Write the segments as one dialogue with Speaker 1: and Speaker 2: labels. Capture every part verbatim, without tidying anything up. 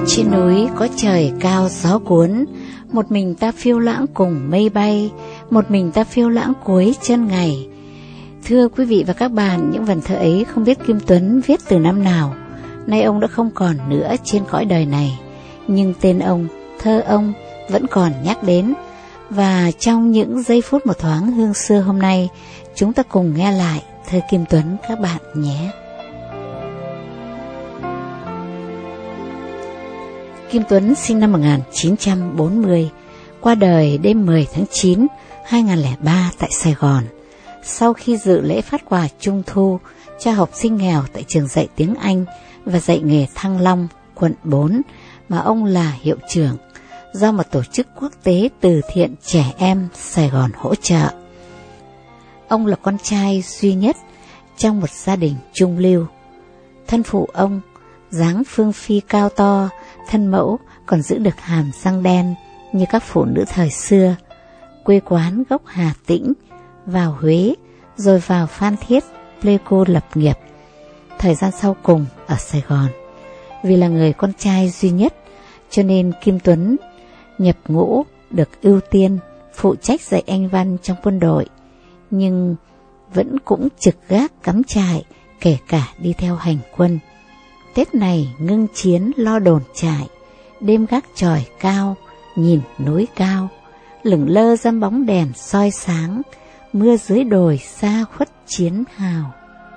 Speaker 1: Trên núi có trời cao gió cuốn, một mình ta phiêu lãng cùng mây bay, một mình ta phiêu lãng cuối chân ngày. Thưa quý vị và các bạn, những vần thơ ấy không biết Kim Tuấn viết từ năm nào. Nay ông đã không còn nữa trên cõi đời này, nhưng tên ông, thơ ông vẫn còn nhắc đến. Và trong những giây phút một thoáng hương xưa hôm nay, chúng ta cùng nghe lại thơ Kim Tuấn các bạn nhé. Kim Tuấn sinh năm một nghìn chín trăm bốn mươi, qua đời đêm mười tháng chín năm hai nghìn không trăm lẻ ba tại Sài Gòn. Sau khi dự lễ phát quà Trung thu cho học sinh nghèo tại trường dạy tiếng Anh và dạy nghề Thăng Long, quận bốn, mà ông là hiệu trưởng, do một tổ chức quốc tế từ thiện trẻ em Sài Gòn hỗ trợ. Ông là con trai duy nhất trong một gia đình trung lưu. Thân phụ ông, dáng phương phi cao to, thân mẫu còn giữ được hàm răng đen như các phụ nữ thời xưa. Quê quán gốc Hà Tĩnh, vào Huế, rồi vào Phan Thiết, Pleiku lập nghiệp. Thời gian sau cùng ở Sài Gòn. Vì là người con trai duy nhất, cho nên Kim Tuấn nhập ngũ được ưu tiên phụ trách dạy Anh văn trong quân đội, nhưng vẫn cũng trực gác cắm trại, kể cả đi theo hành quân. Tết này ngưng chiến lo đồn trại, đêm gác chòi cao, nhìn núi cao, lửng lơ dăm bóng đèn soi sáng, mưa dưới đồi xa khuất chiến hào.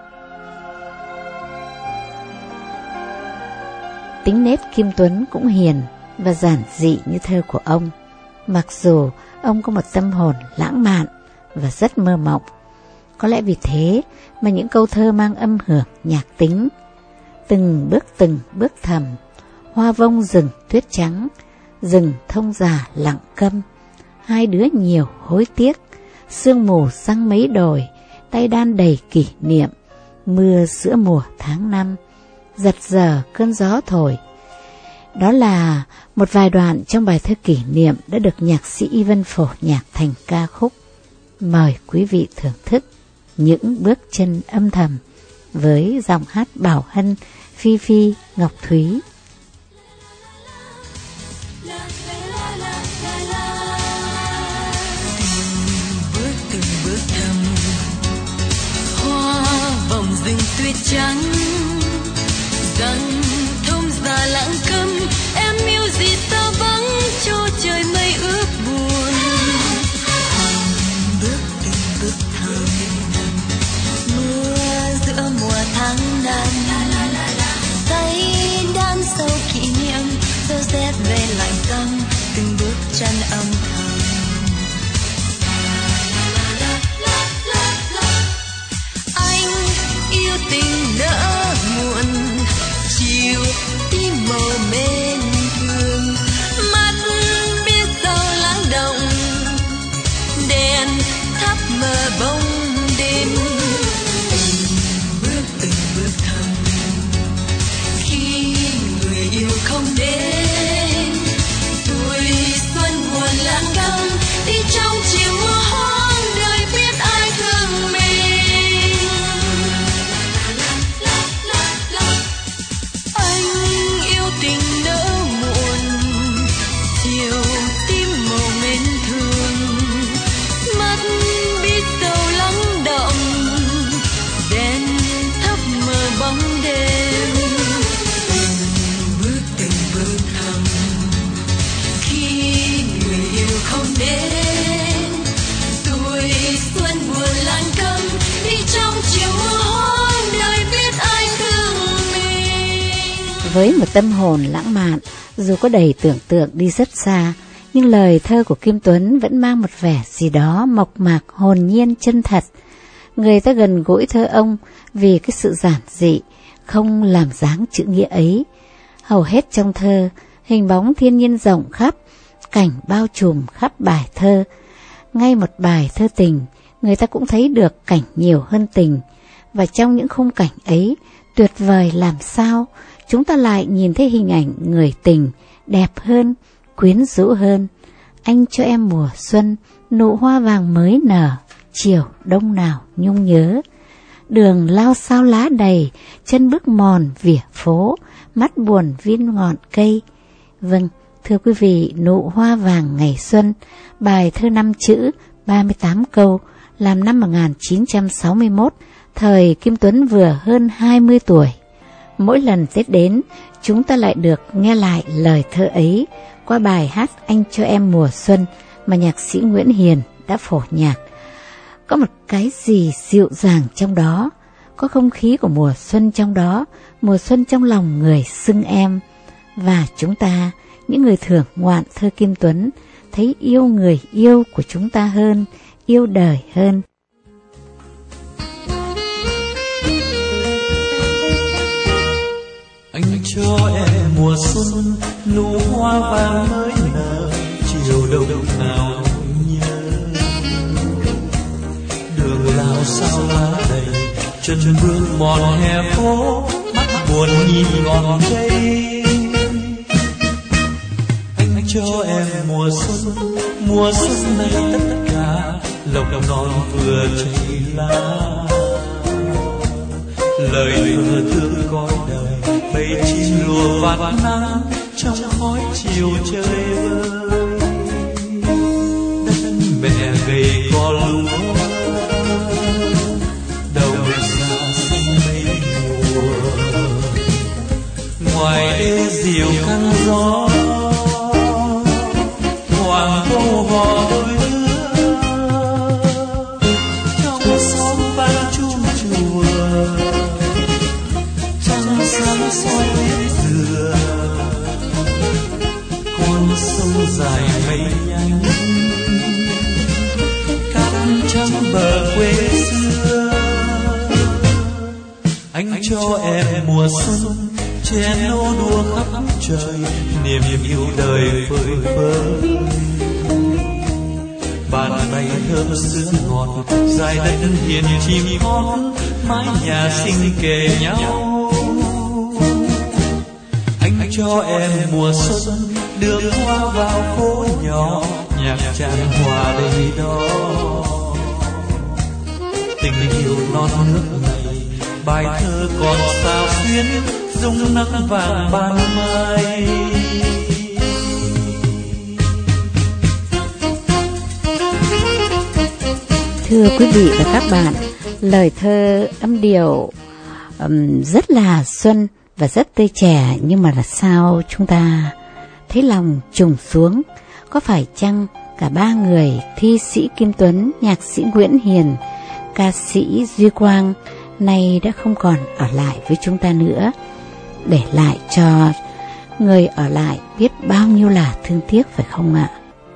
Speaker 1: Tính nết Kim Tuấn cũng hiền và giản dị như thơ của ông, mặc dù ông có một tâm hồn lãng mạn và rất mơ mộng. Có lẽ vì thế mà những câu thơ mang âm hưởng nhạc tính. Từng bước từng bước thầm, hoa vông rừng tuyết trắng, rừng thông già lặng câm, hai đứa nhiều hối tiếc, sương mù răng mấy đồi, tay đan đầy kỷ niệm, mưa giữa mùa tháng năm, giật giờ cơn gió thổi. Đó là một vài đoạn trong bài thơ kỷ niệm đã được nhạc sĩ Y Vân phổ nhạc thành ca khúc. Mời quý vị thưởng thức những bước chân âm thầm với giọng hát Bảo Hân, Phi Phi, Ngọc Thúy.
Speaker 2: Bước từng bước thầm, hoa vòng rừng tuyết trắng, răng thông già lãng câm, em yêu gì ta vắng cho trời mây ướt buồn. Bước từng bước thầm, mưa giữa mùa tháng năm, tay đan sâu kỷ niệm, dấu rét về lạnh tâm, từng bước chân âm thầm. Anh yêu tình nỡ muộn, chiều tim màu mến thương, mắt biết sao lắng động, đèn thắp mờ bóng đêm. Từng bước từng bước thầm, khi người yêu không đến, tuổi xuân buồn lãng đắng, đi trong chiều mưa hoang, đời biết ai thương mình. Anh yêu tình nỡ muộn, chiều tim màu mến thương, mắt biết sâu lắng động, đèn thắp mờ bóng đêm. Từng bước từng bước thầm, khi người yêu không đến, tuổi xuân buồn lãng câm, đi trong chiều mưa hoang, đời biết ai thương mình.
Speaker 1: Với một tâm hồn lãng mạn, dù có đầy tưởng tượng đi rất xa, nhưng lời thơ của Kim Tuấn vẫn mang một vẻ gì đó mộc mạc, hồn nhiên, chân thật. Người ta gần gũi thơ ông vì cái sự giản dị, không làm dáng chữ nghĩa ấy. Hầu hết trong thơ, hình bóng thiên nhiên rộng khắp, cảnh bao trùm khắp bài thơ. Ngay một bài thơ tình, người ta cũng thấy được cảnh nhiều hơn tình. Và trong những khung cảnh ấy, tuyệt vời làm sao, chúng ta lại nhìn thấy hình ảnh người tình đẹp hơn, quyến rũ hơn. Anh cho em mùa xuân, nụ hoa vàng mới nở, chiều đông nào nhung nhớ. Đường lao sao lá đầy, chân bước mòn vỉa phố, mắt buồn viên ngọn cây. Vâng, thưa quý vị, Nụ hoa vàng ngày xuân, bài thơ năm chữ, ba mươi tám câu, làm năm một nghìn chín trăm sáu mươi mốt, thời Kim Tuấn vừa hơn hai mươi tuổi. Mỗi lần Tết đến, chúng ta lại được nghe lại lời thơ ấy qua bài hát Anh Cho Em Mùa Xuân mà nhạc sĩ Nguyễn Hiền đã phổ nhạc. Có một cái gì dịu dàng trong đó, có không khí của mùa xuân trong đó, mùa xuân trong lòng người xưng em. Và chúng ta, những người thưởng ngoạn thơ Kim Tuấn, thấy yêu người yêu của chúng ta hơn, yêu đời hơn.
Speaker 3: Anh cho em mùa xuân, nụ hoa vàng mới nở, chiều đông nào nhớ. Đường lao sao lá đầy, chân bước mòn hè phố, mắt buồn nhìn ngọn cây. Anh cho em mùa xuân, mùa xuân này tất cả, lộc non vừa chảy lá. Lời thơ thương cõi đời, bầy chim lùa vạt nắng trong khói chiều trời vơi. Đất mẹ gầy cỏ lúa, đầu xa xanh mây mùa. Ngoài đê diều căng gió, hoàng câu hò đôi lứa. Trong xóm vang chuông chùa, trăng sáng soi bếp dừa. Con sông dài mây nhanh, cát trắng bờ quê xưa. Anh cho em mùa xuân, chén nô đua khắp trời, niềm yêu đời phơi phới. Bàn tay thơm sữa ngọt, dài đất hiền chim hót, mái nhà xinh kề nhau. Anh cho em mùa xuân, đường hoa vào phố nhỏ, nhạc tràn hòa đây đó. Tình yêu non nước này, bài thơ còn sao xuyến, dung nắng vàng ban mai.
Speaker 1: Thưa quý vị và các bạn, lời thơ âm điệu um, rất là xuân và rất tươi trẻ, nhưng mà là sao chúng ta thấy lòng trùng xuống. Có phải chăng cả ba người thi sĩ Kim Tuấn, nhạc sĩ Nguyễn Hiền, ca sĩ Duy Quang nay đã không còn ở lại với chúng ta nữa, để lại cho người ở lại biết bao nhiêu là thương tiếc, phải không ạ?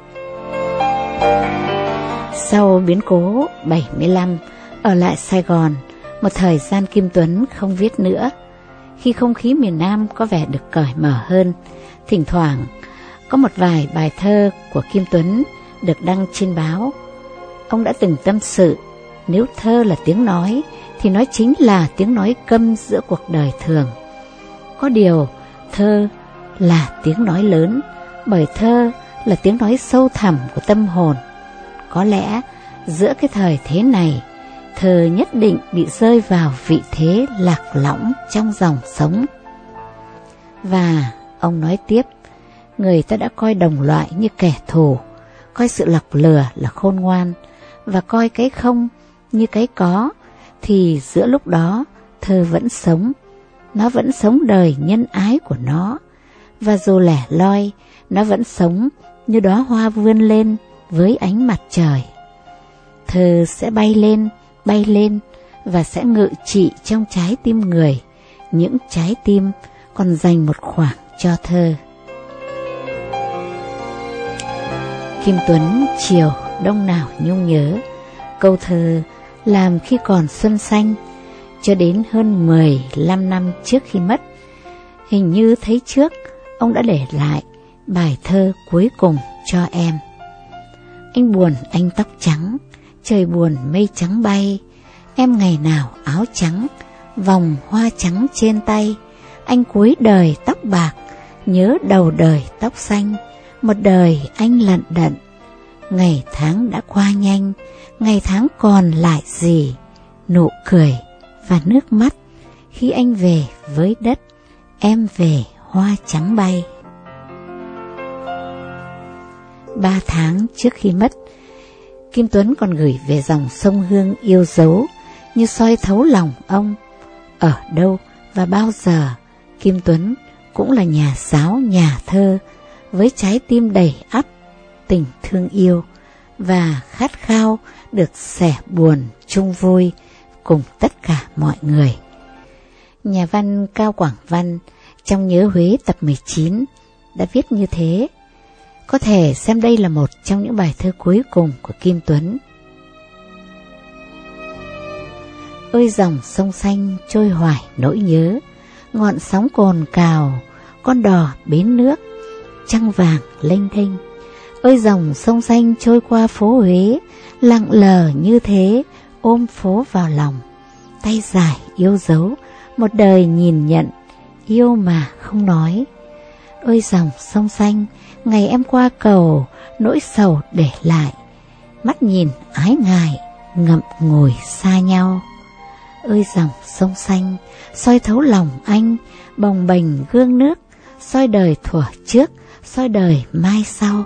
Speaker 1: Sau biến cố bảy mươi lăm, ở lại Sài Gòn, một thời gian Kim Tuấn không viết nữa. Khi không khí miền Nam có vẻ được cởi mở hơn, thỉnh thoảng có một vài bài thơ của Kim Tuấn được đăng trên báo. Ông đã từng tâm sự, nếu thơ là tiếng nói, thì nó chính là tiếng nói câm giữa cuộc đời thường. Có điều, thơ là tiếng nói lớn, bởi thơ là tiếng nói sâu thẳm của tâm hồn. Có lẽ, giữa cái thời thế này, thơ nhất định bị rơi vào vị thế lạc lõng trong dòng sống. Và ông nói tiếp, người ta đã coi đồng loại như kẻ thù, coi sự lọc lừa là khôn ngoan, và coi cái không như cái có, thì giữa lúc đó thơ vẫn sống. Nó vẫn sống đời nhân ái của nó, và dù lẻ loi, nó vẫn sống như đóa hoa vươn lên với ánh mặt trời. Thơ sẽ bay lên, bay lên và sẽ ngự trị trong trái tim người, những trái tim còn dành một khoảng cho thơ. Kim Tuấn chiều đông nào nhung nhớ, câu thơ làm khi còn xuân xanh, cho đến hơn mười lăm năm trước khi mất. Hình như thấy trước, ông đã để lại bài thơ cuối cùng cho em. Anh buồn anh tóc trắng, trời buồn mây trắng bay, em ngày nào áo trắng, vòng hoa trắng trên tay. Anh cuối đời tóc bạc, nhớ đầu đời tóc xanh, một đời anh lận đận. Ngày tháng đã qua nhanh, ngày tháng còn lại gì, nụ cười và nước mắt khi anh về với đất, em về hoa trắng bay. ba tháng trước khi mất, Kim Tuấn còn gửi về dòng sông Hương yêu dấu như soi thấu lòng ông. Ở đâu và bao giờ, Kim Tuấn cũng là nhà giáo nhà thơ, với trái tim đầy ắp tình thương yêu và khát khao được sẻ buồn chung vui cùng tất cả mọi người. Nhà văn Cao Quảng Văn trong Nhớ Huế tập mười chín đã viết như thế. Có thể xem đây là một trong những bài thơ cuối cùng của Kim Tuấn. Ơi dòng sông xanh trôi hoài nỗi nhớ, ngọn sóng cồn cào, con đò bến nước, trăng vàng lênh đênh. Ơi dòng sông xanh trôi qua phố Huế, lặng lờ như thế, ôm phố vào lòng. Tay dài yêu dấu, một đời nhìn nhận, yêu mà không nói. Ơi dòng sông xanh, ngày em qua cầu, nỗi sầu để lại. Mắt nhìn ái ngại, ngậm ngùi xa nhau. Ơi dòng sông xanh, soi thấu lòng anh, bồng bềnh gương nước, soi đời thuở trước, soi đời mai sau.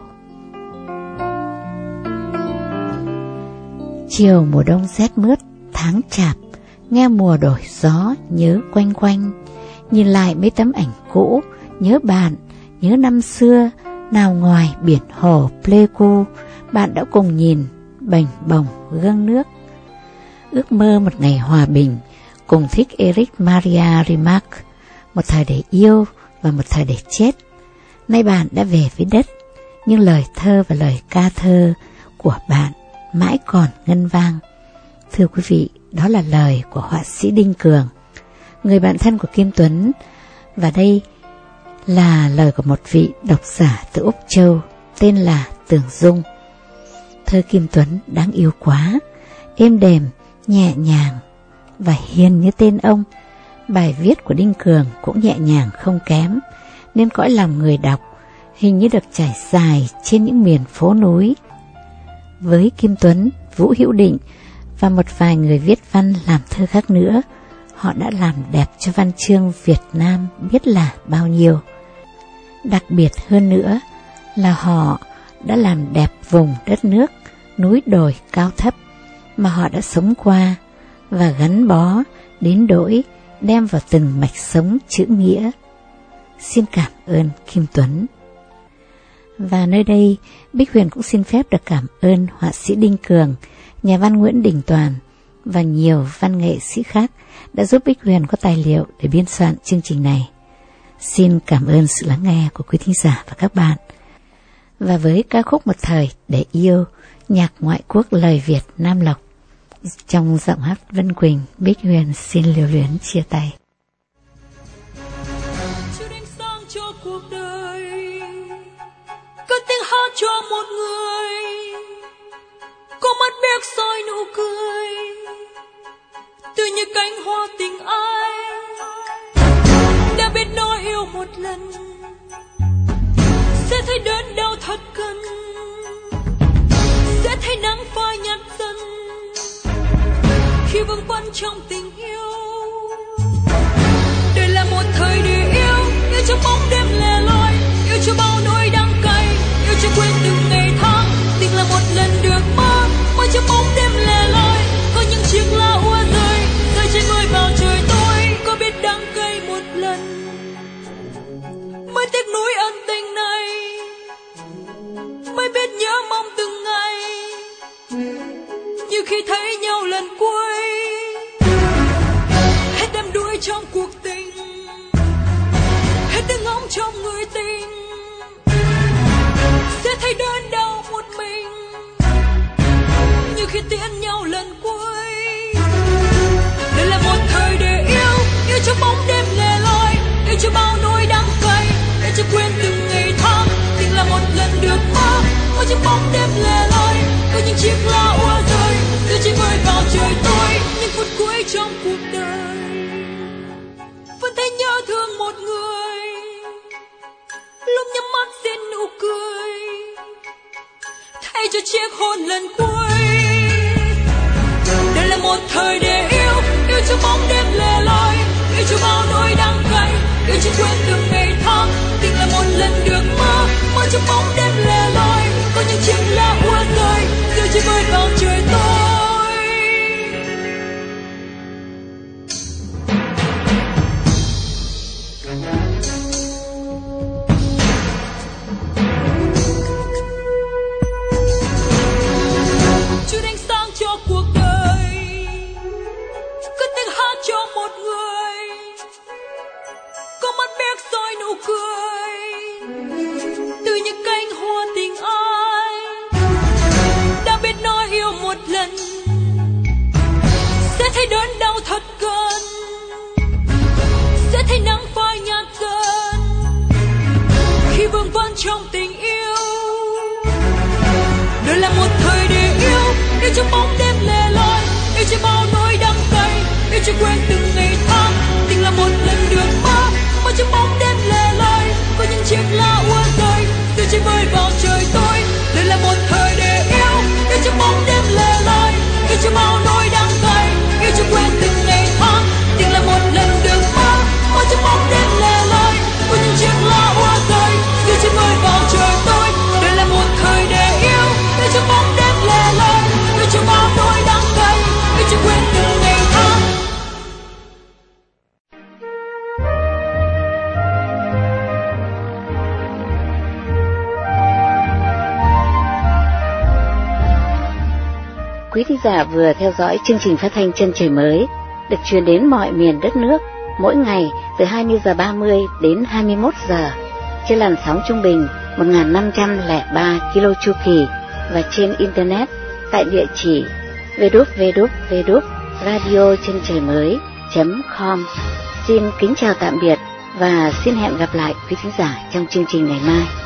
Speaker 1: Chiều mùa đông rét mướt, tháng chạp, nghe mùa đổi gió nhớ quanh quanh. Nhìn lại mấy tấm ảnh cũ, nhớ bạn, nhớ năm xưa, nào ngoài biển hồ Pleiku, bạn đã cùng nhìn bềnh bồng gương nước. Ước mơ một ngày hòa bình, cùng thích Erich Maria Remarque, một thời để yêu và một thời để chết. Nay bạn đã về với đất, nhưng lời thơ và lời ca thơ của bạn mãi còn ngân vang. Thưa quý vị, đó là lời của họa sĩ Đinh Cường, người bạn thân của Kim Tuấn, và đây là lời của một vị độc giả từ Úc Châu tên là Tường Dung. Thơ Kim Tuấn đáng yêu quá, êm đềm, nhẹ nhàng và hiền như tên ông. Bài viết của Đinh Cường cũng nhẹ nhàng không kém, nên cõi lòng người đọc hình như được trải dài trên những miền phố núi. Với Kim Tuấn, Vũ Hữu Định và một vài người viết văn làm thơ khác nữa, họ đã làm đẹp cho văn chương Việt Nam biết là bao nhiêu. Đặc biệt hơn nữa là họ đã làm đẹp vùng đất nước, núi đồi cao thấp mà họ đã sống qua và gắn bó đến đổi đem vào từng mạch sống chữ nghĩa. Xin cảm ơn Kim Tuấn. Và nơi đây, Bích Huyền cũng xin phép được cảm ơn họa sĩ Đinh Cường, nhà văn Nguyễn Đình Toàn và nhiều văn nghệ sĩ khác đã giúp Bích Huyền có tài liệu để biên soạn chương trình này. Xin cảm ơn sự lắng nghe của quý thính giả và các bạn. Và với ca khúc Một Thời Để Yêu, nhạc ngoại quốc lời Việt Nam Lộc, trong giọng hát Vân Quỳnh, Bích Huyền xin lưu luyến chia tay.
Speaker 2: Chưa đánh sáng cho cuộc đời, cất tiếng hát cho một người, có mắt biếc soi nụ cười, từ như cánh hoa tình ai đã biết nói yêu một lần, sẽ thấy đớn đau thật cần, sẽ thấy nắng phai nhạt dần khi vương vấn trong tình yêu. Đây là một thời để yêu, yêu trong bóng đêm lẻ loi, yêu cho bao nỗi đắng cay, yêu cho quên từng ngày tháng. Tình là một lần được mơ, mơ trong bóng đêm lẻ loi, có những chiếc lá úa rơi, rơi trên môi vào trời tối. Có biết đắng cay một lần, mới tiếc nuối ân tình này, mới biết nhớ mong từng ngày, như khi thấy nhau lần cuối. Hết đắm đuối trong cuộc tình, hết tiếng ngóng trong người tình, sẽ thấy đớn đau một mình, như khi tiễn nhau lần cuối. Đây là một thời để yêu, yêu trong bóng đêm lẻ loi, yêu cho bao nỗi đắng cay, yêu cho quên từng ngày tháng. Tình là một lần được mơ, mơ trong bóng đêm lẻ loi, có những chiếc lá úa rơi, rơi trên vơi vào trời tối. Những phút cuối trong cuộc đời, vẫn thấy nhớ thương một người, lúc nhắm mắt xin nụ cười, thay cho chiếc hôn lần cuối. Đây là một thời để yêu, yêu trong bóng đêm lẻ loi, yêu cho bao nỗi đắng cay, yêu cho quên từng ngày tháng. Tình là một lần được mơ, mơ trong bóng đêm lẻ loi, có những chiếc lá úa rơi rồi chỉ vơi vào trời tối. Chúa đánh sáng cho cuộc đời, cất tiếng hát cho một người có mắt biết soi nụ cười từ những cánh hoa tình ai đã biết nói yêu một lần sẽ thấy đớn đau thật gần, sẽ thấy nắng phai nhạt dần khi vương vấn trong tình yêu. Đời là một thời để yêu, yêu trong bóng đêm lẻ loi, yêu trên bao nỗi đắng cay, yêu chưa quên từng ngày tháng. Tình là một lần được mơ, mơ trong bóng đêm lẻ loi, có những chiếc lá úa rơi rồi chỉ vơi vào trời tối. Đời là một thời để yêu, yêu trong bóng đêm lẻ loi, yêu trên bao nỗi đắng cay, yêu chưa quên từng ngày tháng. Tình là một lần được mơ, mơ trong bóng đêm lẻ loi, có những chiếc lá úa rơi rồi chỉ vơi vào trời tối. Đời là một thời để yêu, yêu trong bóng đêm lẻ loi, yêu trên bao nỗi đắng cay, yêu chưa quên từng ngày tháng.
Speaker 1: Quý thính giả vừa theo dõi chương trình phát thanh Chân Trời Mới được truyền đến mọi miền đất nước mỗi ngày từ hai mươi giờ ba mươi đến hai mươi mốt giờ trên làn sóng trung bình một nghìn năm trăm lẻ ba ki lô chu kỳ và trên internet tại địa chỉ w w w chấm radio chân trời mới chấm com. Xin kính chào tạm biệt và xin hẹn gặp lại quý thính giả trong chương trình ngày mai.